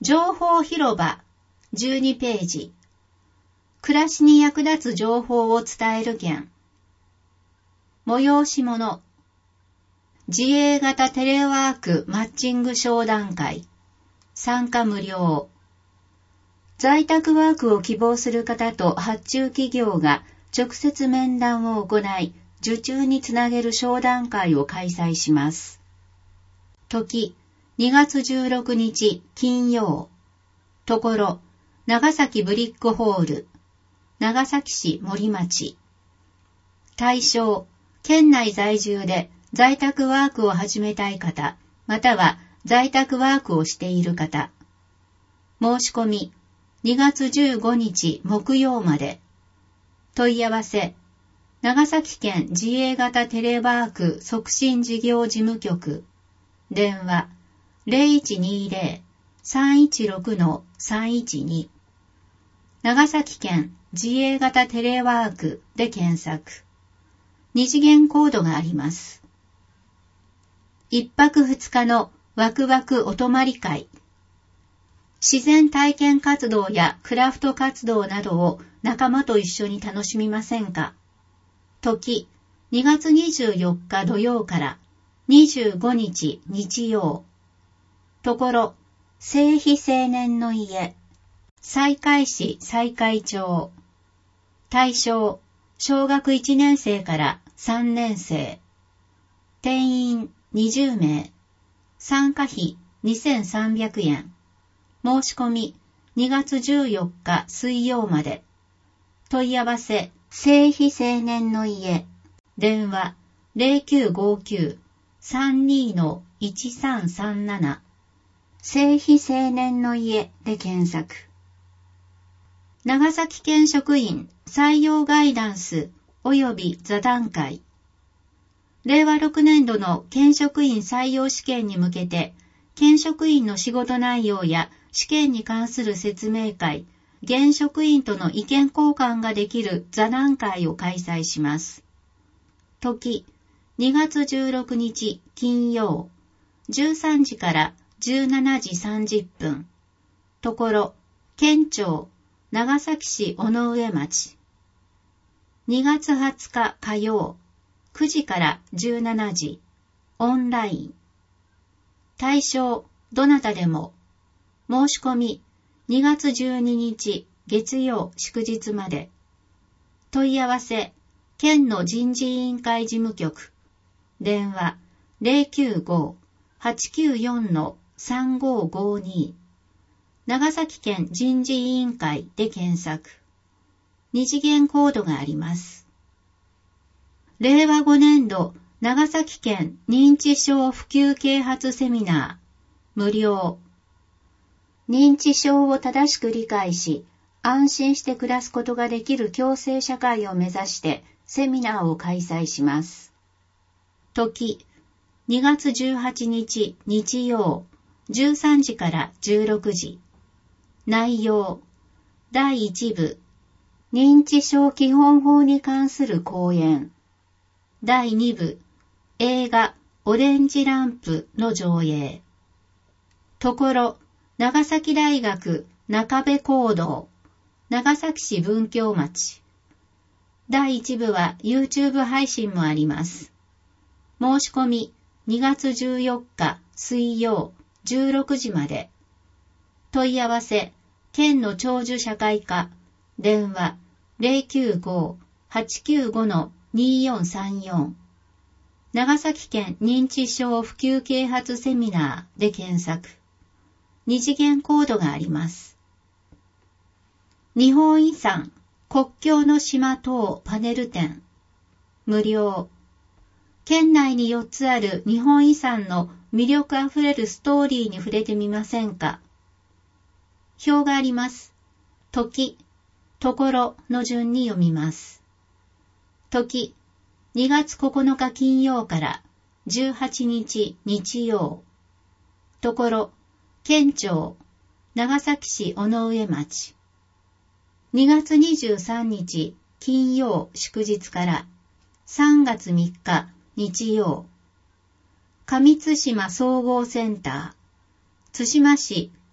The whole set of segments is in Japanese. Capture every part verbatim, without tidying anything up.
情報広場じゅうにページ。暮らしに役立つ情報を伝える件。催し物。自営型テレワークマッチング商談会。参加無料。在宅ワークを希望する方と発注企業が直接面談を行い、受注につなげる商談会を開催します。時、にがつじゅうろくにち金曜。ところ、長崎ブリックホール。長崎市森町。対象、県内在住で在宅ワークを始めたい方、または在宅ワークをしている方。申し込み、にがつじゅうごにち木曜まで。問い合わせ、長崎県自営型テレワーク促進事業事務局。電話、ゼロいちにゼロ さんいちろく さんいちに。長崎県自営型テレワークで検索。二次元コードがあります。一泊二日のワクワクお泊まり会。自然体験活動やクラフト活動などを仲間と一緒に楽しみませんか？時、にがつにじゅうよっか土曜からにじゅうごにち日曜。ところ、聖妃青年の家。西海市西海町。対象、小学いちねんせいからさんねんせい。定員にじゅうめい。参加費にせんさんびゃくえん。申し込みにがつじゅうよっか水曜まで。問い合わせ、聖妃青年の家。電話ゼロきゅうごきゅう さんにー いちさんさんなな。聖妃青年の家で検索。長崎県職員採用ガイダンス及び座談会。れいわろくねんどの県職員採用試験に向けて、県職員の仕事内容や試験に関する説明会、現職員との意見交換ができる座談会を開催します。時、にがつじゅうろくにち金曜、じゅうさんじからじゅうしちじさんじゅっぷん。ところ、県庁、長崎市尾上町。にがつはつか火曜、くじからじゅうしちじ、オンライン。対象、どなたでも。申し込み、にがつじゅうににち月曜祝日まで。問い合わせ、県の人事委員会事務局。電話、ゼロきゅうご はちきゅうよん さんごごに。長崎県人事委員会で検索。二次元コードがあります。れいわごねんど長崎県認知症普及啓発セミナー、無料。認知症を正しく理解し、安心して暮らすことができる共生社会を目指してセミナーを開催します。時、にがつじゅうはちにち日曜、じゅうさんじからじゅうろくじ。内容、だいいちぶ、認知症基本法に関する講演。だいにぶ、映画オレンジランプの上映。ところ、長崎大学中部講堂、長崎市文京町。だいいちぶは YouTube 配信もあります。申し込みにがつじゅうよっか水曜じゅうろくじまで。問い合わせ、県の長寿社会課、電話ゼロきゅうご はちきゅうご によんさんよん。長崎県認知症普及啓発セミナーで検索。二次元コードがあります。日本遺産、国境の島等パネル展。無料。県内によっつある日本遺産の魅力あふれるストーリーに触れてみませんか？表があります。時、ところの順に読みます。時、にがつここのか金曜からじゅうはちにち日曜。ところ、県庁、長崎市尾上町。にがつにじゅうさんにち金曜祝日からさんがつみっか日曜。上津島総合センター、津島市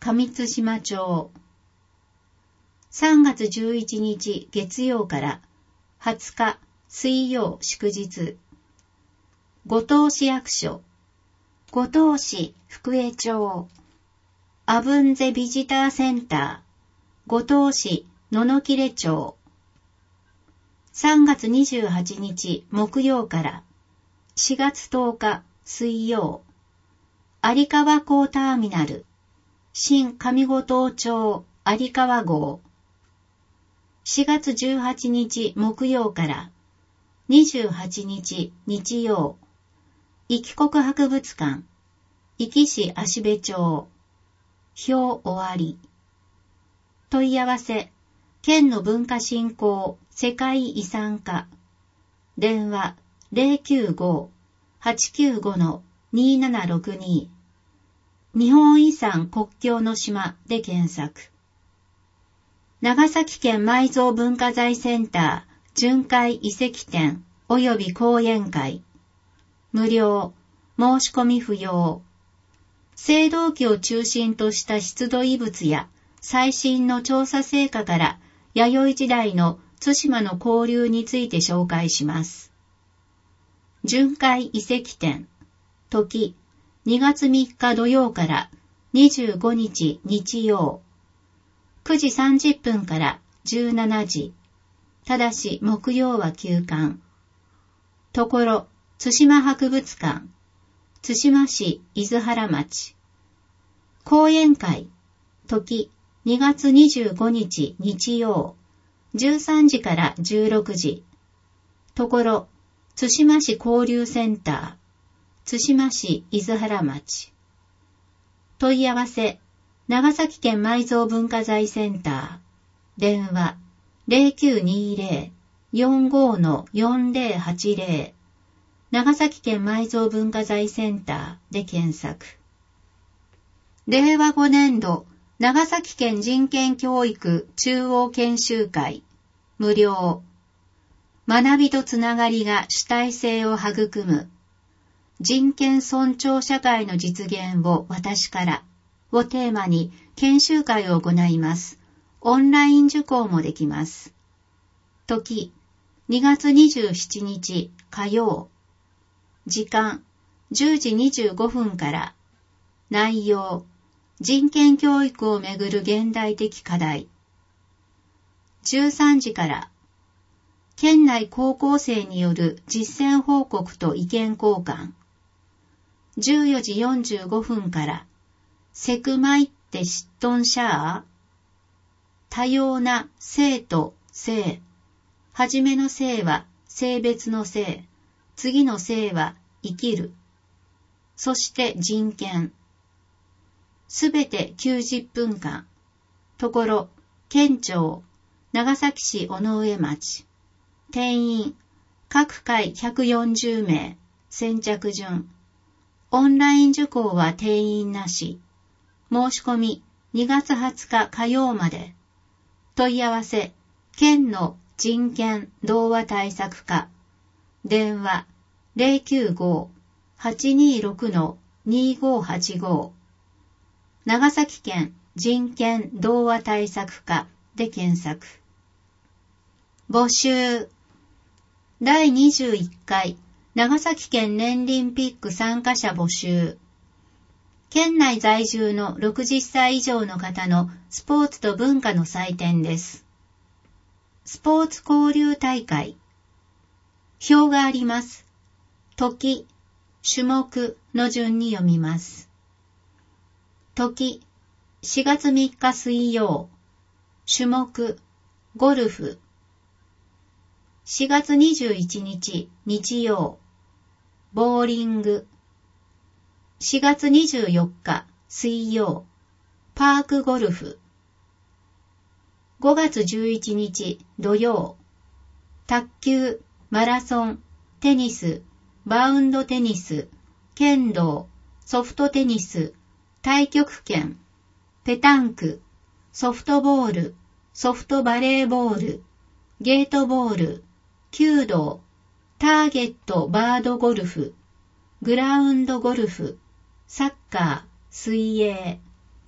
上津島町。さんがつじゅういちにち月曜からはつか水曜祝日。五島市役所、五島市福江町。アブンゼビジターセンター、五島市野々切町。さんがつにじゅうはちにち木曜からしがつとおか水曜。有川港ターミナル、新上五島町有川号。しがつじゅうはちにち木曜からにじゅうはちにち日曜。壱岐国博物館、壱岐市芦部町。表終わり。問い合わせ、県の文化振興世界遺産課。電話 ゼロきゅうご はちきゅうご にーななろくに。日本遺産国境の島で検索。長崎県埋蔵文化財センター巡回遺跡展及び講演会。無料、申し込み不要。青銅器を中心とした出土遺物や最新の調査成果から弥生時代の対馬の交流について紹介します。巡回遺跡展、時、にがつみっか土曜からにじゅうごにち日曜。くじさんじゅっぷんからじゅうしちじ。ただし木曜は休館。ところ、対馬博物館、対馬市伊豆原町。講演会、時、にがつにじゅうごにち日曜。じゅうさんじからじゅうろくじ。ところ、対馬市交流センター、対馬市伊豆原町。問い合わせ、長崎県埋蔵文化財センター。電話 ゼロきゅうにゼロ よんご よんゼロはちゼロ。長崎県埋蔵文化財センターで検索。れいわごねんど長崎県人権教育中央研修会。無料。学びとつながりが主体性を育む。人権尊重社会の実現を私からをテーマに研修会を行います。オンライン受講もできます。時、にがつにじゅうしちにち火曜。時間、じゅうじにじゅうごふんから。内容、人権教育をめぐる現代的課題。じゅうさんじから。県内高校生による実践報告と意見交換。じゅうよじよんじゅうごふんから。セクマイって知っとんしゃー？多様な性と性。はじめの性は性別の性。次の性は生きる。そして人権。すべてきゅうじゅっぷんかん。ところ、県庁、長崎市尾上町。定員、各回ひゃくよんじゅうめい。先着順。オンライン受講は定員なし。申し込みにがつはつか火曜まで。問い合わせ、県の人権同和対策課。電話ゼロきゅうご はちにろく にごはちご。長崎県人権同和対策課で検索。募集。だいにじゅういっかい長崎県年輪ピック参加者募集。県内在住のろくじゅっさい以上の方のスポーツと文化の祭典です。スポーツ交流大会。表があります。時、種目の順に読みます。時、しがつみっか水曜。種目、ゴルフ。しがつにじゅういちにち日曜。ボーリング。しがつにじゅうよっか水曜。パークゴルフ。ごがつじゅういちにち土曜。卓球、マラソン、テニス、バウンドテニス、剣道、ソフトテニス、太極拳、ペタンク、ソフトボール、ソフトバレーボール、ゲートボール、弓道、ターゲットバードゴルフ、グラウンドゴルフ、サッカー、水泳。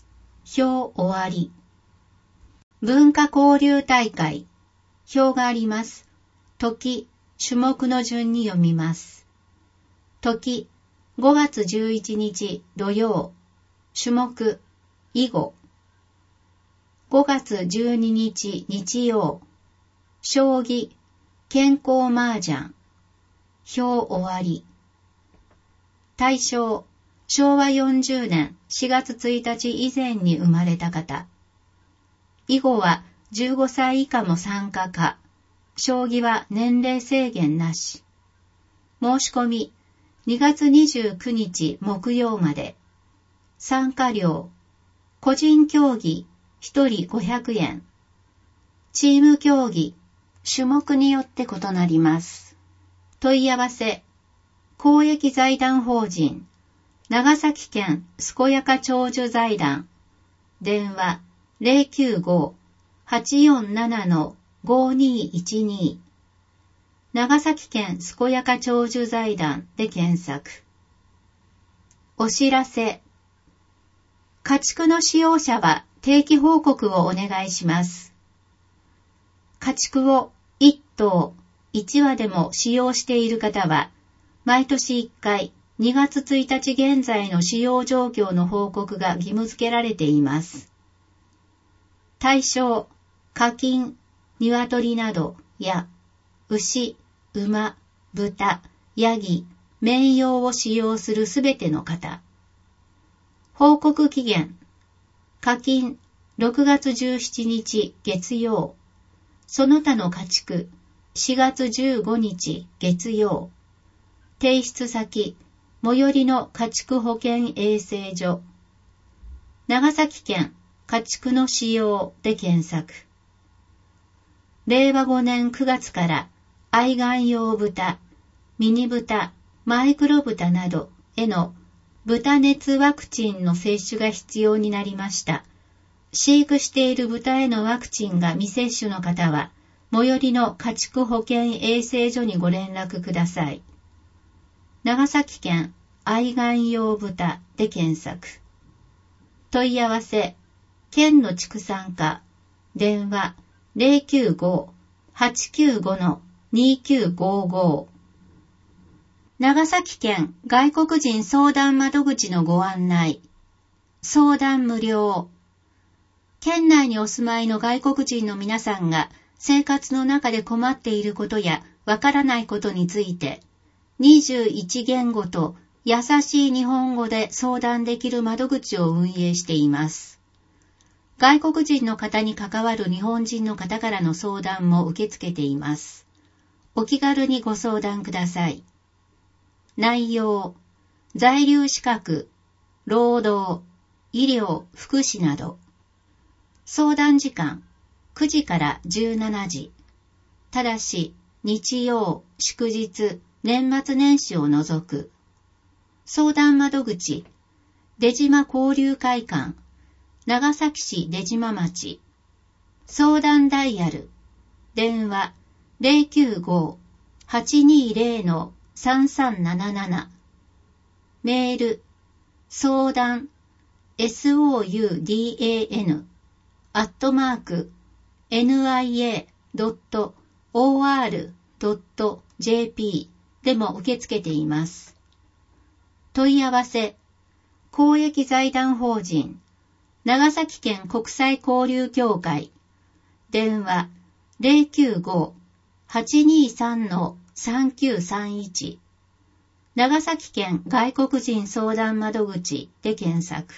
表終わり。文化交流大会。表があります。時、種目の順に読みます。時、ごがつじゅういちにち土曜。種目、囲碁。ごがつじゅうににち日曜。将棋、健康麻雀。表終わり。対象、しょうわよんじゅうねんしがつついたち以前に生まれた方。囲碁はじゅうごさい以下も参加可。将棋は年齢制限なし。申し込み、にがつにじゅうくにち木曜まで。参加料、個人競技ひとりごひゃくえん。チーム競技、種目によって異なります。問い合わせ、公益財団法人、長崎県健やか長寿財団。電話、ゼロきゅうご はちよんなな ごにいちに。長崎県健やか長寿財団で検索。お知らせ。家畜の使用者は定期報告をお願いします。家畜をいっとう、いちわでも使用している方は、毎年いっかい、にがつついたち現在の使用状況の報告が義務付けられています。対象、家禽、鶏などや、牛、馬、豚、ヤギ、綿羊を使用するすべての方。報告期限、家禽、ろくがつじゅうしちにち月曜。その他の家畜、しがつじゅうごにち月曜。提出先、最寄りの家畜保健衛生所。長崎県家畜の使用で検索。れいわごねんくがつから愛玩用豚、ミニ豚、マイクロ豚などへの豚熱ワクチンの接種が必要になりました。飼育している豚へのワクチンが未接種の方は、最寄りの家畜保健衛生所にご連絡ください。長崎県愛玩用豚で検索。問い合わせ、県の畜産課、電話ゼロきゅうご はちきゅうご にきゅうごご。長崎県外国人相談窓口のご案内。相談無料。県内にお住まいの外国人の皆さんが生活の中で困っていることやわからないことについて、にじゅういちげんごと優しい日本語で相談できる窓口を運営しています。外国人の方に関わる日本人の方からの相談も受け付けています。お気軽にご相談ください。内容、在留資格、労働、医療、福祉など。相談時間、くじからじゅうしちじ。ただし、日曜、祝日、年末年始を除く。相談窓口、出島交流会館、長崎市出島町。相談ダイヤル、電話ゼロきゅうご はちにゼロ さんさんなななな。メール、相談、soudan、アットマーク、エヌアイエードットオーアールドットジェーピー でも受け付けています。問い合わせ、公益財団法人、長崎県国際交流協会、電話ゼロきゅうご はちにさん さんきゅうさんいち、長崎県外国人相談窓口で検索。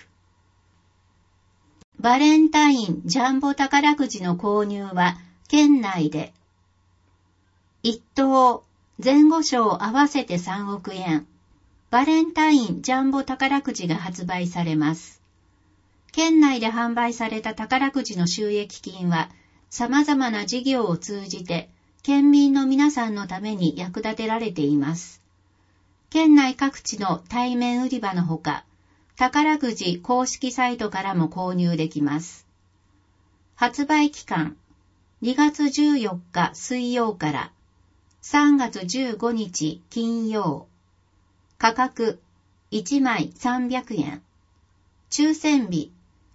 バレンタインジャンボ宝くじの購入は県内で、一等前後賞合わせてさんおくえん、バレンタインジャンボ宝くじが発売されます。県内で販売された宝くじの収益金は、様々な事業を通じて、県民の皆さんのために役立てられています。県内各地の対面売り場のほか、宝くじ公式サイトからも購入できます。発売期間、にがつじゅうよっか水曜からさんがつじゅうごにち金曜。価格いちまいさんびゃくえん。抽選日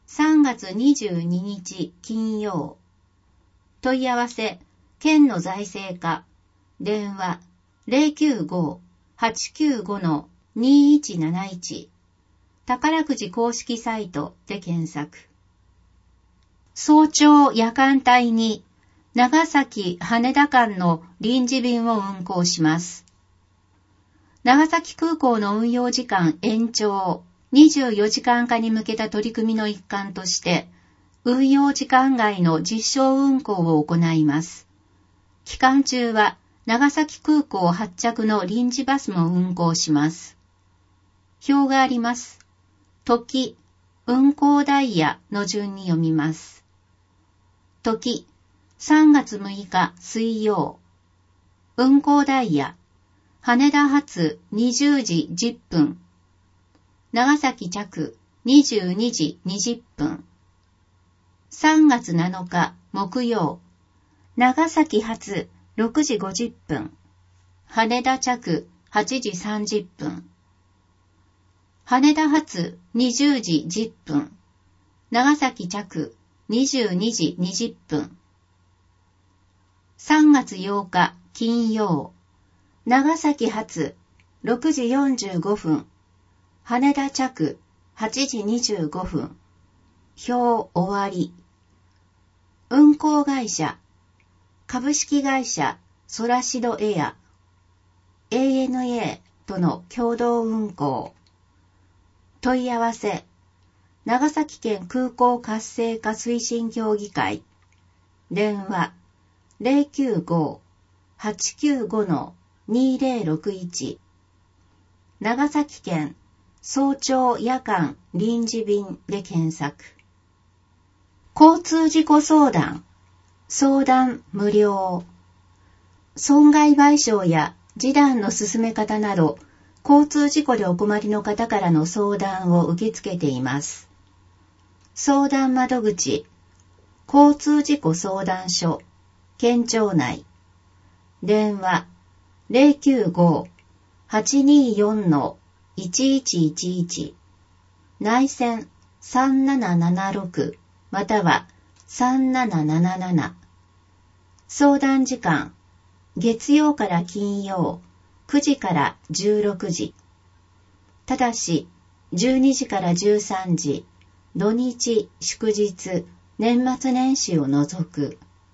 さんがつにじゅうににち金曜。問い合わせ、県の財政課。電話 ゼロきゅうご はちきゅうご にいちなないち。宝くじ公式サイトで検索。早朝夜間帯に長崎羽田間の臨時便を運航します。長崎空港の運用時間延長にじゅうよじかんかに向けた取り組みの一環として、運用時間外の実証運航を行います。期間中は長崎空港発着の臨時バスも運行します。表があります。時、運行ダイヤの順に読みます。時、さんがつむいか水曜。運行ダイヤ、羽田発にじゅうじじゅっぷん。長崎着にじゅうにじにじゅっぷん。さんがつなのか木曜。長崎発ろくじごじゅっぷん。羽田着はちじさんじゅっぷん。羽田発にじゅうじじゅっぷん。長崎着にじゅうにじにじゅっぷん。さんがつようか金曜。長崎発ろくじよんじゅうごふん。羽田着はちじにじゅうごふん。表終わり。運航会社、株式会社ソラシドエア、エーエヌエー との共同運航。問い合わせ、長崎県空港活性化推進協議会。電話、ゼロきゅうご はちきゅうご にゼロろくいち。長崎県早朝夜間臨時便で検索。交通事故相談、相談無料。損害賠償や示談の進め方など、交通事故でお困りの方からの相談を受け付けています。相談窓口、交通事故相談所、県庁内。電話、ゼロきゅうご はちによん いちいちいちいち。内線さんななななろくまたはさんなななななな。相談時間、月曜から金曜、くじからじゅうろくじ。ただし、じゅうにじからじゅうさんじ、土日、祝日、年末年始を除く。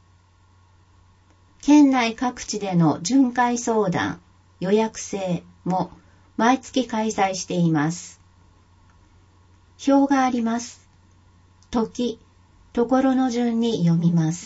県内各地での巡回相談、予約制も毎月開催しています。表があります。時、ところの順に読みます。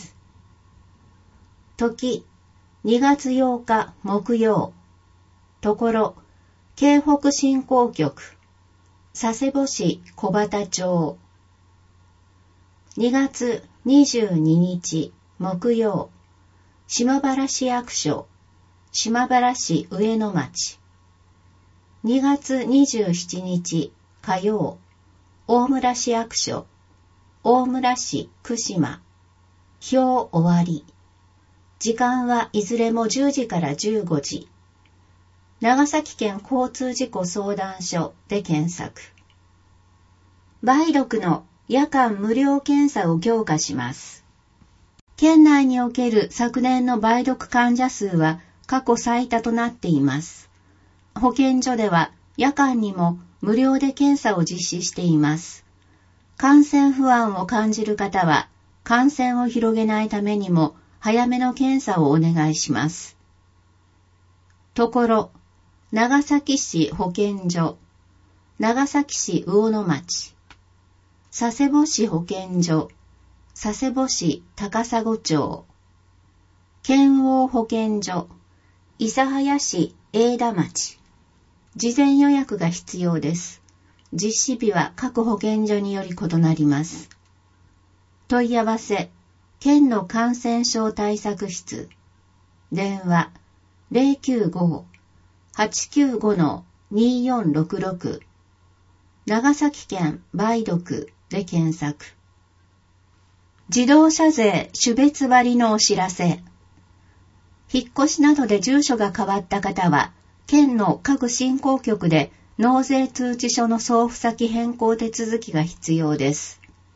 時、にがつようか木曜。ところ、京北振興局、佐世保市小畑町。にがつにじゅうににち木曜。島原市役所、島原市上野町。にがつにじゅうしちにち火曜。大村市役所、大村市串間。表終わり。時間はいずれもじゅうじからじゅうごじ。長崎県交通事故相談所で検索。梅毒の夜間無料検査を強化します。県内における昨年の梅毒患者数は過去最多となっています。保健所では夜間にも無料で検査を実施しています。感染不安を感じる方は感染を広げないためにも早めの検査をお願いします。ところ、長崎市保健所、長崎市魚野町、佐世保市保健所、佐世保市高砂町、県央保健所、諫早市永田町。事前予約が必要です。実施日は各保健所により異なります。問い合わせ、県の感染症対策室。電話、ゼロきゅうご はちきゅうご によんろくろく。長崎県梅毒で検索。自動車税種別割のお知らせ。引っ越しなどで住所が変わった方は、県の各振興局で納税通知書の送付先変更手続きが必要です。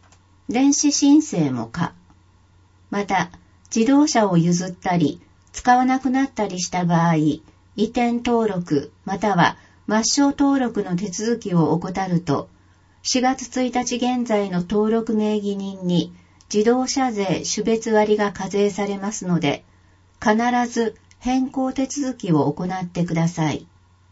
電子申請も可。また、自動車を譲ったり、使わなくなったりした場合、移転登録または抹消登録の手続きを怠ると、しがつついたち現在の登録名義人に自動車税種別割が課税されますので、必ず変更手続きを行ってください。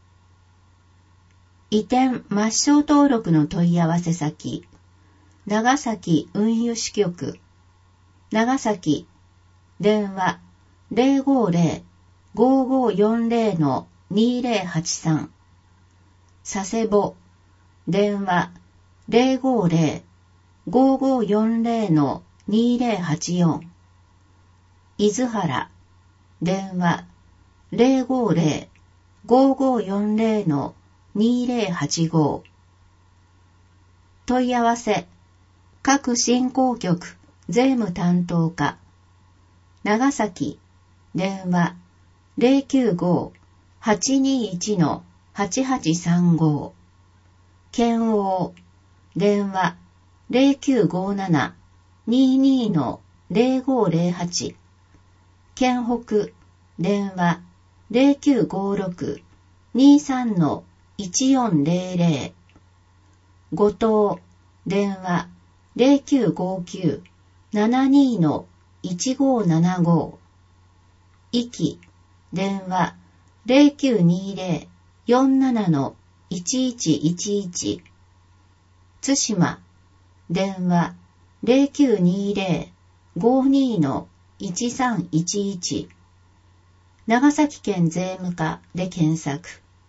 移転抹消登録の問い合わせ先、長崎運輸支局、長崎、電話 ゼロごゼロ ごごよんゼロ にゼロはちさん、佐世保、電話ゼロごゼロ ごごよんゼロ にゼロはちよん、伊豆原、電話ゼロごゼロ ごごよんゼロ にゼロはちご、問い合わせ、各振興局税務担当課、長崎、電話ゼロきゅうご はちにいち はちはちさんご、県央、電話ゼロきゅうごなな ににの ゼロごゼロはち、県北、電話ゼロきゅうごろく にさんの いちよんゼロゼロ、五島、電話ゼロきゅうごきゅう ななにの いちごななご、壱岐、電話ゼロきゅうにゼロ よんななの いちいちいちいち、対馬、電話ゼロきゅうにゼロ ごにの いちさんいちいち、長崎県税務課で検索。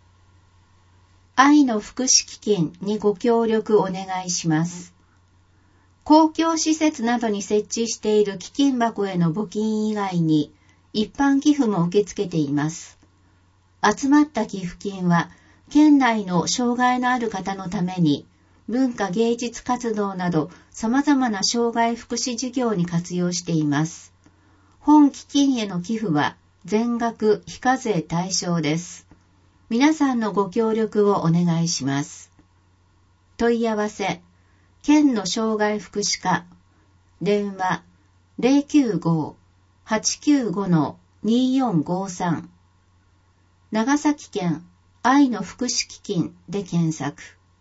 愛の福祉基金にご協力お願いします。公共施設などに設置している基金箱への募金以外に一般寄付も受け付けています。集まった寄付金は県内の障害のある方のために文化芸術活動など様々な障害福祉事業に活用しています。本基金への寄付は全額非課税対象です。皆さんのご協力をお願いします。問い合わせ、県の障害福祉課、電話ゼロきゅうご はちきゅうごの によんごさん、長崎県愛の福祉基金で検索。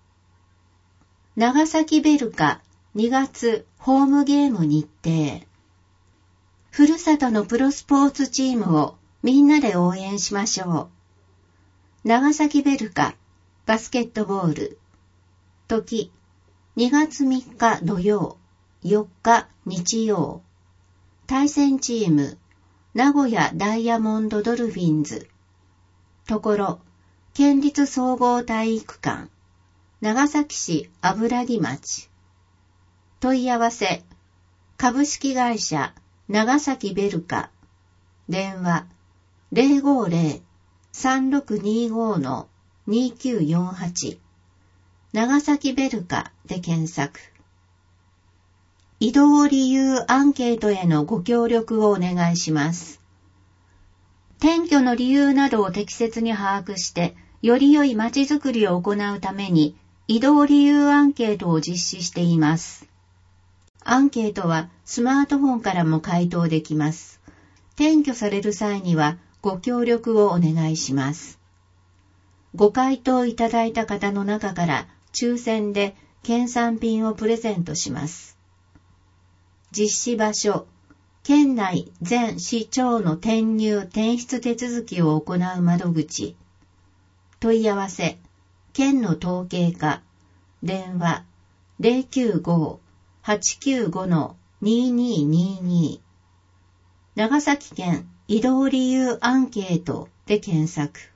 長崎ベルカにがつホームゲーム日程。ふるさとのプロスポーツチームをみんなで応援しましょう。長崎ベルカバスケットボール。時にがつみっか土曜、よっか日曜。対戦チーム名古屋ダイヤモンドドルフィンズ。ところ県立総合体育館長崎市油木町。問い合わせ株式会社長崎ベルカ、電話ゼロごゼロ さんろくにごの にきゅうよんはち、長崎ベルカで検索。移動理由アンケートへのご協力をお願いします。転居の理由などを適切に把握して、より良いまちづくりを行うために、移動理由アンケートを実施しています。アンケートはスマートフォンからも回答できます。転居される際にはご協力をお願いします。ご回答いただいた方の中から抽選で県産品をプレゼントします。実施場所、県内全市町の転入・転出手続きを行う窓口。問い合わせ、県の統計課、電話ゼロきゅうご はちきゅうごの にににに、長崎県移動理由アンケートで検索。